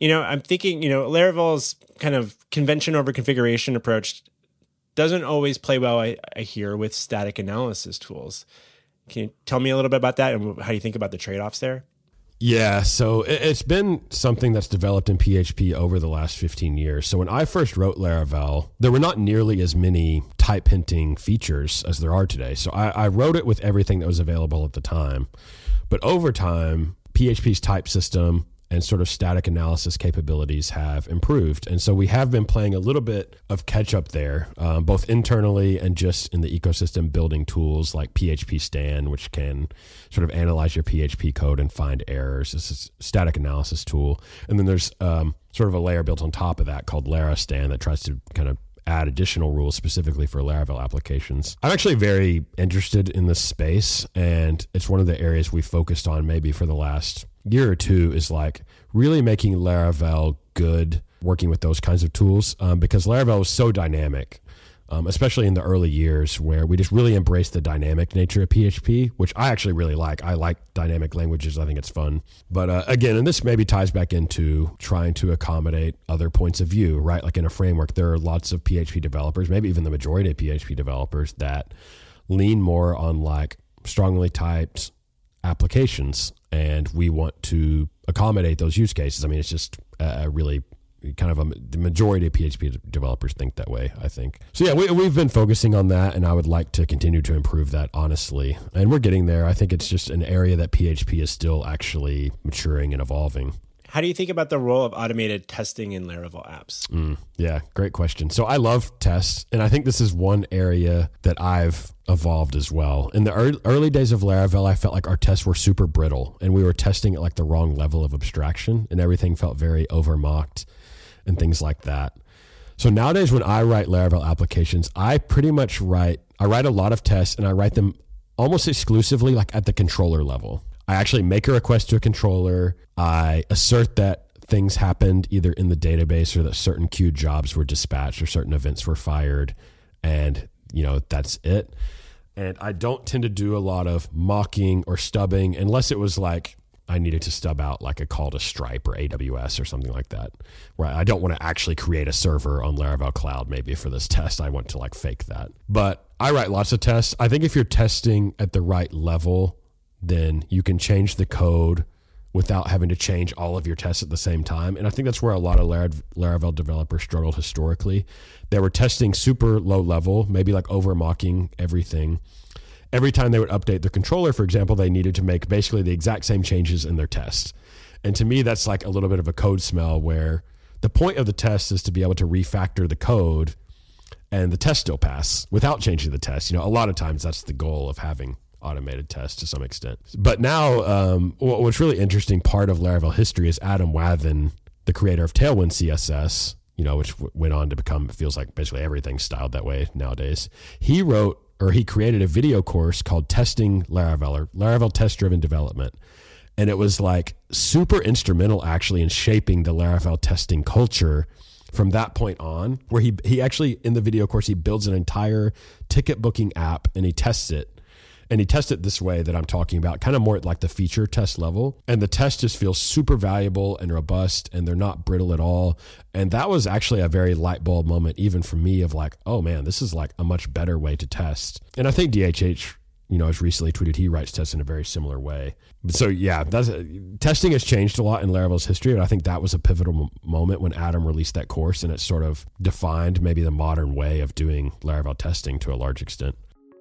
Speaker 1: You know, I'm thinking, you know, Laravel's kind of convention over configuration approach doesn't always play well, I, I hear, with static analysis tools. Can you tell me a little bit about that and how you think about the trade-offs there?
Speaker 2: Yeah, so it's been something that's developed in P H P over the last fifteen years. So when I first wrote Laravel, there were not nearly as many type hinting features as there are today. So I, I wrote it with everything that was available at the time. But over time, P H P's type system and sort of static analysis capabilities have improved. And so we have been playing a little bit of catch up there, um, both internally and just in the ecosystem, building tools like P H P Stan, which can sort of analyze your P H P code and find errors. This is a static analysis tool. And then there's um, sort of a layer built on top of that called Larastan that tries to kind of add additional rules specifically for Laravel applications. I'm actually very interested in this space, and it's one of the areas we focused on maybe for the last year or two, is like really making Laravel good working with those kinds of tools, um, because Laravel was so dynamic, um, especially in the early years where we just really embraced the dynamic nature of P H P, which I actually really like. I like dynamic languages. I think it's fun. But uh, again, and this maybe ties back into trying to accommodate other points of view, right? Like in a framework, there are lots of P H P developers, maybe even the majority of P H P developers, that lean more on like strongly typed applications, and we want to accommodate those use cases. I mean, it's just a really kind of a, the majority of P H P developers think that way, I think. So yeah, we, we've been focusing on that, and I would like to continue to improve that, honestly. And we're getting there. I think it's just an area that P H P is still actually maturing and evolving.
Speaker 1: How do you think about the role of automated testing in Laravel apps?
Speaker 2: Mm, yeah, great question. So I love tests, and I think this is one area that I've evolved as well. In the early, early days of Laravel, I felt like our tests were super brittle, and we were testing at like the wrong level of abstraction, and everything felt very over-mocked and things like that. So nowadays, when I write Laravel applications, I pretty much write, I write a lot of tests, and I write them almost exclusively like at the controller level. I actually make a request to a controller. I assert that things happened either in the database or that certain queued jobs were dispatched or certain events were fired. And, you know, that's it. And I don't tend to do a lot of mocking or stubbing unless it was like I needed to stub out like a call to Stripe or A W S or something like that, where I don't want to actually create a server on Laravel Cloud maybe for this test. I want to like fake that. But I write lots of tests. I think if you're testing at the right level, then you can change the code without having to change all of your tests at the same time. And I think that's where a lot of Laravel developers struggled historically. They were testing super low level, maybe like over mocking everything. Every time they would update their controller, for example, they needed to make basically the exact same changes in their test. And to me, that's like a little bit of a code smell, where the point of the test is to be able to refactor the code and the test still pass without changing the test. You know, a lot of times that's the goal of having automated tests to some extent. But now, um, what's really interesting part of Laravel history is Adam Wathan, the creator of Tailwind C S S, you know, which w- went on to become, it feels like basically everything's styled that way nowadays. He wrote, or he created a video course called Testing Laravel, or Laravel Test-Driven Development. And it was like super instrumental actually in shaping the Laravel testing culture from that point on, where he he actually, in the video course, he builds an entire ticket booking app and he tests it. And he tests it this way that I'm talking about, kind of more at like the feature test level. And the test just feels super valuable and robust, and they're not brittle at all. And that was actually a very light bulb moment, even for me, of like, oh man, this is like a much better way to test. And I think D H H, you know, has recently tweeted he writes tests in a very similar way. So yeah, that's, testing has changed a lot in Laravel's history. And I think that was a pivotal moment when Adam released that course, and it sort of defined maybe the modern way of doing Laravel testing to a large extent.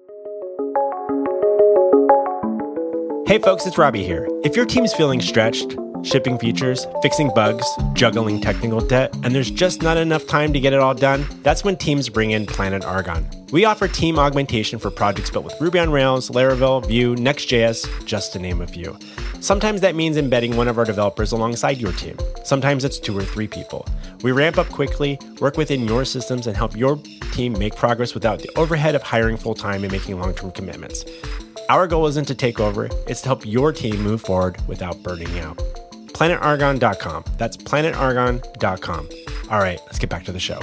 Speaker 1: Hey folks, it's Robbie here. If your team's feeling stretched, shipping features, fixing bugs, juggling technical debt, and there's just not enough time to get it all done, that's when teams bring in Planet Argon. We offer team augmentation for projects built with Ruby on Rails, Laravel, Vue, Next.js, just to name a few. Sometimes that means embedding one of our developers alongside your team. Sometimes it's two or three people. We ramp up quickly, work within your systems, and help your team make progress without the overhead of hiring full-time and making long-term commitments. Our goal isn't to take over, it's to help your team move forward without burning out. planet argon dot com. That's planet argon dot com. All right, let's get back to the show.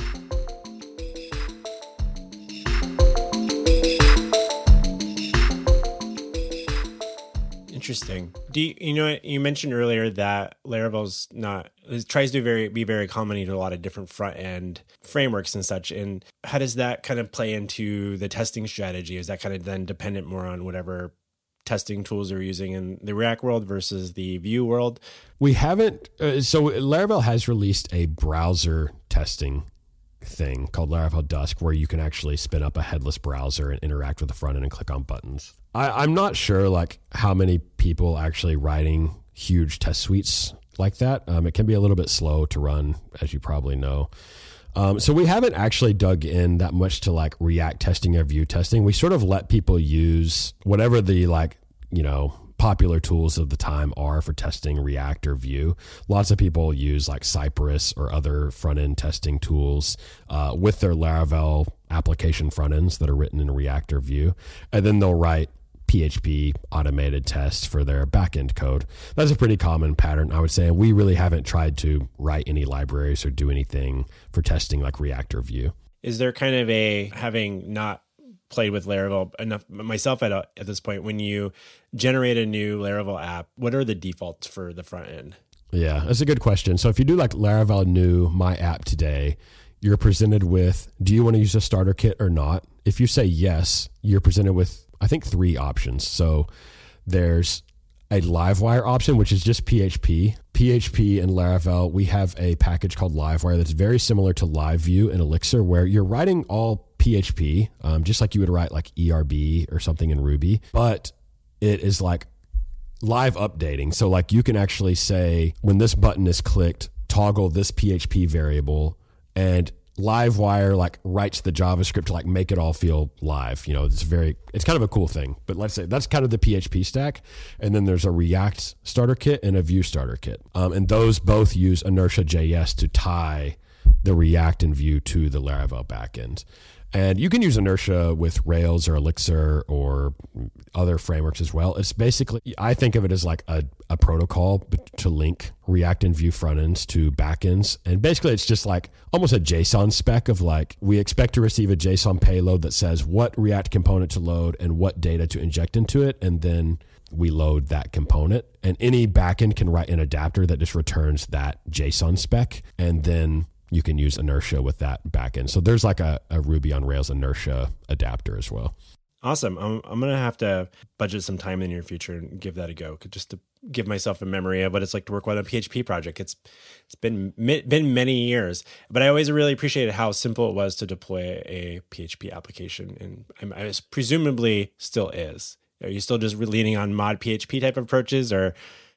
Speaker 1: Interesting. Do you, you know, you mentioned earlier that Laravel's not, it tries to very be very accommodating to a lot of different front end frameworks and such. And how does that kind of play into the testing strategy? Is that kind of then dependent more on whatever testing tools they're using in the React world versus the Vue world?
Speaker 2: We haven't, uh, so Laravel has released a browser testing thing called Laravel Dusk, where you can actually spin up a headless browser and interact with the front end and click on buttons. I, I'm not sure like how many people actually writing huge test suites like that. Um, it can be a little bit slow to run, as you probably know. Um, so we haven't actually dug in that much to like React testing or Vue testing. We sort of let people use whatever the like, you know, popular tools of the time are for testing React or Vue. Lots of people use like Cypress or other front-end testing tools uh, with their Laravel application front ends that are written in React or Vue. And then they'll write P H P automated tests for their backend code. That's a pretty common pattern, I would say. And we really haven't tried to write any libraries or do anything for testing like React or Vue.
Speaker 1: Is there kind of a, having not played with Laravel enough myself at a, at this point, when you generate a new Laravel app, what are the defaults for the front end?
Speaker 2: Yeah, that's a good question. So if you do like Laravel new my app today, you're presented with, do you want to use a starter kit or not? If you say yes, you're presented with, I think, three options. So there's a Livewire option, which is just P H P. P H P and Laravel, we have a package called Livewire that's very similar to LiveView and Elixir, where you're writing all P H P, um, just like you would write like E R B or something in Ruby, but it is like live updating. So like you can actually say, when this button is clicked, toggle this P H P variable, and Livewire like writes the JavaScript to like make it all feel live. You know, it's very, it's kind of a cool thing. But let's say that's kind of the P H P stack. And then there's a React starter kit and a Vue starter kit. Um, and those both use Inertia J S to tie the React and Vue to the Laravel backend. And you can use Inertia with Rails or Elixir or other frameworks as well. It's basically, I think of it as like a, a protocol to link React and Vue front ends to backends. And basically it's just like almost a JSON spec of like, we expect to receive a JSON payload that says what React component to load and what data to inject into it. And then we load that component. And any backend can write an adapter that just returns that JSON spec. And then you can use Inertia with that backend. So there's like a, a Ruby on Rails Inertia adapter as well.
Speaker 1: Awesome. I'm, I'm going to have to budget some time in the near future and give that a go, just to give myself a memory of what it's like to work on a P H P project. It's It's been been many years, but I always really appreciated how simple it was to deploy a P H P application. And I'm, I was presumably still is. Are you still just leaning on mod P H P type approaches, or?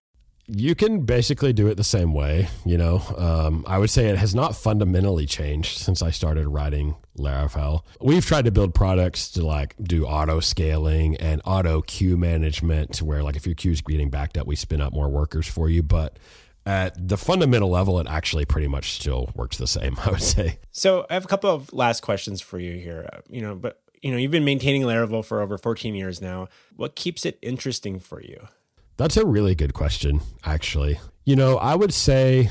Speaker 2: You can basically do it the same way, you know. Um, I would say it has not fundamentally changed since I started writing Laravel. We've tried to build products to like do auto scaling and auto queue management, to where like if your queue is getting backed up, we spin up more workers for you. But at the fundamental level, it actually pretty much still works the same, I would say.
Speaker 1: So I have a couple of last questions for you here. Uh, you know, but you know, you've been maintaining Laravel for over fourteen years now. What keeps it interesting for you?
Speaker 2: That's a really good question, actually. You know, I would say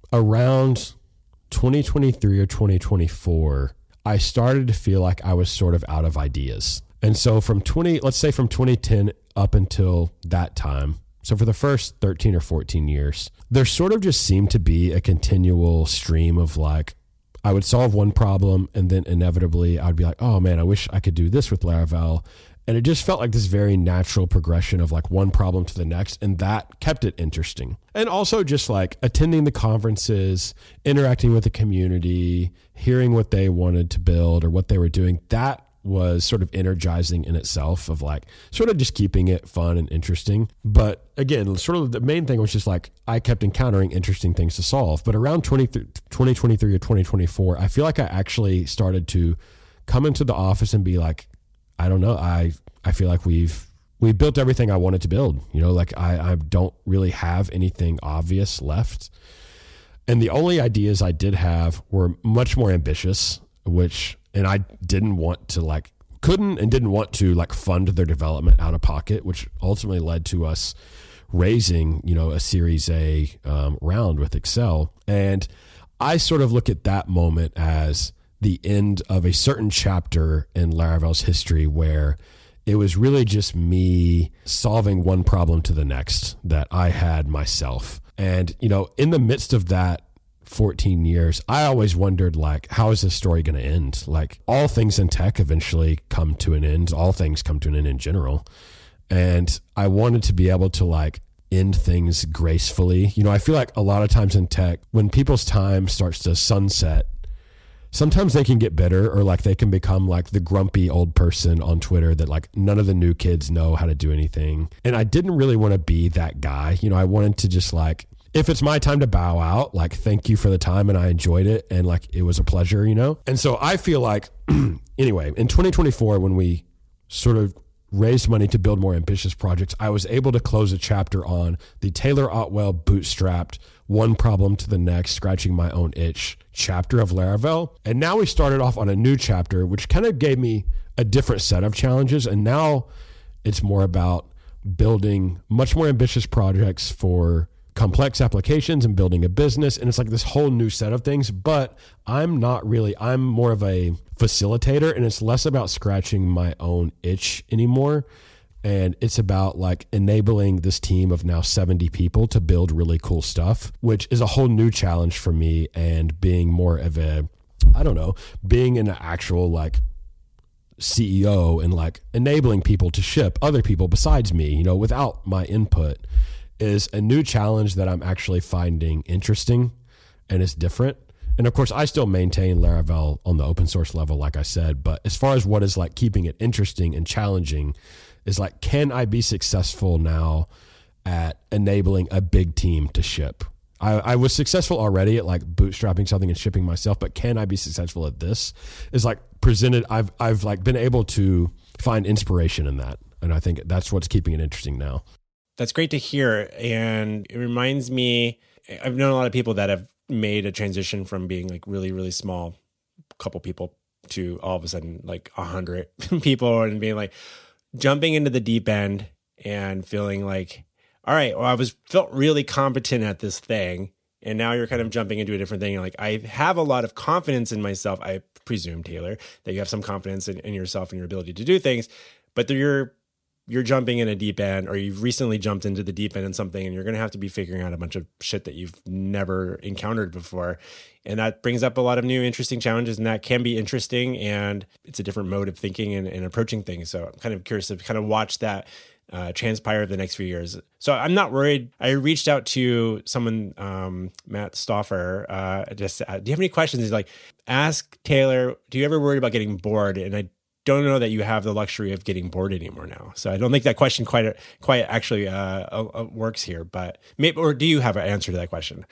Speaker 2: around twenty twenty-three or twenty twenty-four, I started to feel like I was sort of out of ideas. And so from twenty, let's say from twenty ten up until that time, so for the first thirteen or fourteen years, there sort of just seemed to be a continual stream of like, I would solve one problem and then inevitably I'd be like, oh man, I wish I could do this with Laravel. And it just felt like this very natural progression of like one problem to the next. And that kept it interesting. And also just like attending the conferences, interacting with the community, hearing what they wanted to build or what they were doing. That was sort of energizing in itself, of like sort of just keeping it fun and interesting. But again, sort of the main thing was just like I kept encountering interesting things to solve. But around twenty twenty-three or twenty twenty-four, I feel like I actually started to come into the office and be like, I don't know. I, I feel like we've, we built everything I wanted to build, you know, like I, I don't really have anything obvious left. And the only ideas I did have were much more ambitious, which, and I didn't want to like, couldn't and didn't want to like fund their development out of pocket, which ultimately led to us raising, you know, a Series A um, round with Excel. And I sort of look at that moment as the end of a certain chapter in Laravel's history, where it was really just me solving one problem to the next that I had myself. And, you know, in the midst of that fourteen years, I always wondered, like, how is this story going to end? Like, all things in tech eventually come to an end. All things come to an end in general. And I wanted to be able to, like, end things gracefully. You know, I feel like a lot of times in tech, when people's time starts to sunset, sometimes they can get bitter, or like they can become like the grumpy old person on Twitter that like none of the new kids know how to do anything. And I didn't really want to be that guy. You know, I wanted to just like, if it's my time to bow out, like, thank you for the time and I enjoyed it and like it was a pleasure, you know? And so I feel like, anyway, in twenty twenty-four, when we sort of raised money to build more ambitious projects, I was able to close a chapter on the Taylor Otwell bootstrapped one problem to the next, scratching my own itch chapter of Laravel. And now we started off on a new chapter, which kind of gave me a different set of challenges. And now it's more about building much more ambitious projects for complex applications and building a business. And it's like this whole new set of things, but I'm not really, I'm more of a facilitator, and it's less about scratching my own itch anymore. And it's about like enabling this team of now seventy people to build really cool stuff, which is a whole new challenge for me, and being more of a, I don't know, being an actual like C E O and like enabling people to ship other people besides me, you know, without my input, is a new challenge that I'm actually finding interesting, and it's different. And of course, I still maintain Laravel on the open source level, like I said, but as far as what is like keeping it interesting and challenging is like, can I be successful now at enabling a big team to ship? I, I was successful already at like bootstrapping something and shipping myself, but can I be successful at this? Is like presented, I've, I've like been able to find inspiration in that. And I think that's what's keeping it interesting now.
Speaker 1: That's great to hear. And it reminds me, I've known a lot of people that have made a transition from being like really, really small, couple people, to all of a sudden like a hundred people, and being like jumping into the deep end and feeling like, all right, well, I was felt really competent at this thing. And now you're kind of jumping into a different thing. You're like, I have a lot of confidence in myself. I presume, Taylor, that you have some confidence in, in yourself and your ability to do things, but you're you're jumping in a deep end, or you've recently jumped into the deep end in something, and you're going to have to be figuring out a bunch of shit that you've never encountered before. And that brings up a lot of new interesting challenges, and that can be interesting, and it's a different mode of thinking and, and approaching things. So I'm kind of curious to kind of watch that uh, transpire the next few years. So I'm not worried. I reached out to someone, um, Matt Stauffer, uh, just, uh, do you have any questions? He's like, ask Taylor, do you ever worry about getting bored? And I don't know that you have the luxury of getting bored anymore now. So I don't think that question quite quite actually uh, uh, works here. But maybe, or do you have an answer to that question?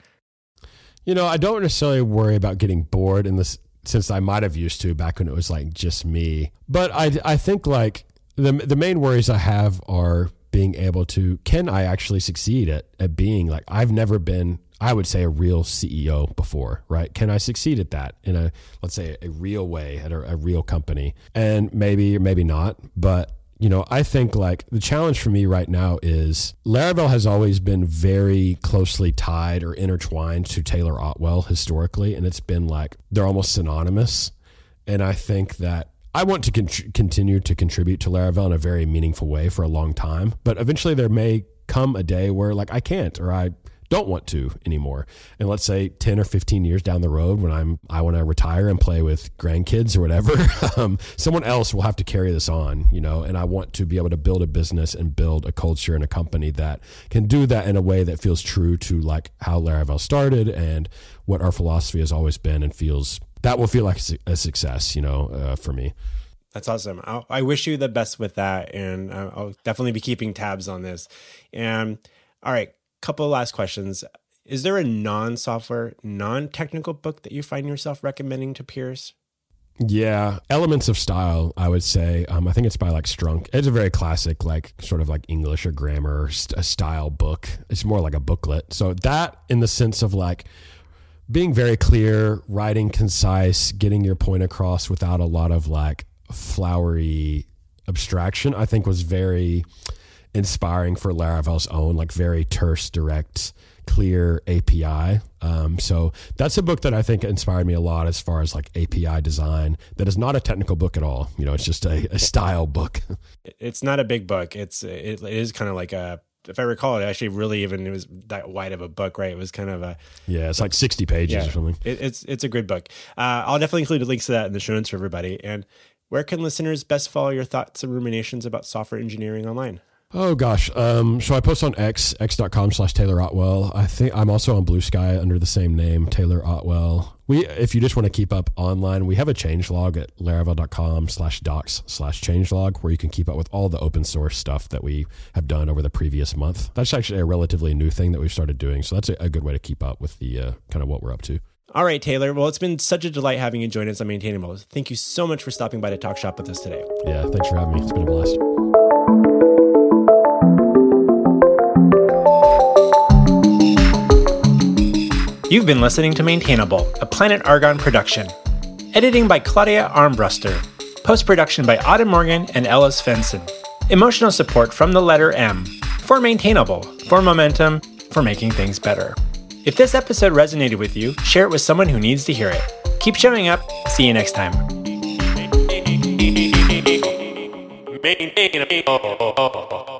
Speaker 2: You know, I don't necessarily worry about getting bored in this, since I might have used to back when it was like just me. But I I think like the the main worries I have are being able to, can I actually succeed at at being like, I've never been, I would say, a real C E O before, right? Can I succeed at that in a, let's say, a real way at a, a real company? And maybe or maybe not. But, you know, I think like the challenge for me right now is Laravel has always been very closely tied or intertwined to Taylor Otwell historically. And it's been like, they're almost synonymous. And I think that I want to con- continue to contribute to Laravel in a very meaningful way for a long time. But eventually there may come a day where like I can't, or I don't want to anymore. And let's say ten or fifteen years down the road, when I'm, I want to retire and play with grandkids or whatever, um, someone else will have to carry this on, you know, and I want to be able to build a business and build a culture and a company that can do that in a way that feels true to like how Laravel started and what our philosophy has always been, and feels, that will feel like a success, you know, uh, for me.
Speaker 1: That's awesome. I'll, I wish you the best with that. And I'll definitely be keeping tabs on this. And all right, couple of last questions. Is there a non-software, non-technical book that you find yourself recommending to peers?
Speaker 2: Yeah. Elements of Style, I would say. Um, I think it's by like Strunk. It's a very classic, like sort of like English or grammar st- style book. It's more like a booklet. So that, in the sense of like being very clear, writing concise, getting your point across without a lot of like flowery abstraction, I think was very inspiring for Laravel's own, like very terse, direct clear A P I. Um, so that's a book that I think inspired me a lot as far as like A P I design. That is not a technical book at all. You know, it's just a, a style book.
Speaker 1: It's not a big book. It's it, it is kind of like a, if I recall, it actually really even it was that wide of a book, right? It was kind of a
Speaker 2: yeah, it's like sixty pages
Speaker 1: yeah,
Speaker 2: or something.
Speaker 1: It, it's it's a good book. Uh, I'll definitely include links to that in the show notes for everybody. And where can listeners best follow your thoughts and ruminations about software engineering online?
Speaker 2: Oh gosh. Um, so I post on X, x.com slash Taylor Otwell. I think I'm also on Blue Sky under the same name, Taylor Otwell. We, if you just want to keep up online, we have a changelog at laravel.com slash docs slash changelog where you can keep up with all the open source stuff that we have done over the previous month. That's actually a relatively new thing that we've started doing. So that's a, a good way to keep up with the uh, kind of what we're up to.
Speaker 1: All right, Taylor. Well, it's been such a delight having you join us on Maintainable. Thank you so much for stopping by to talk shop with us today.
Speaker 2: Yeah, thanks for having me. It's been a blast.
Speaker 1: You've been listening to Maintainable, a Planet Argonne production. Editing by Claudia Armbruster. Post-production by Autumn Morgan and Ellis Fenson. Emotional support from the letter M. For Maintainable, for momentum, for making things better. If this episode resonated with you, share it with someone who needs to hear it. Keep showing up. See you next time. Maintainable.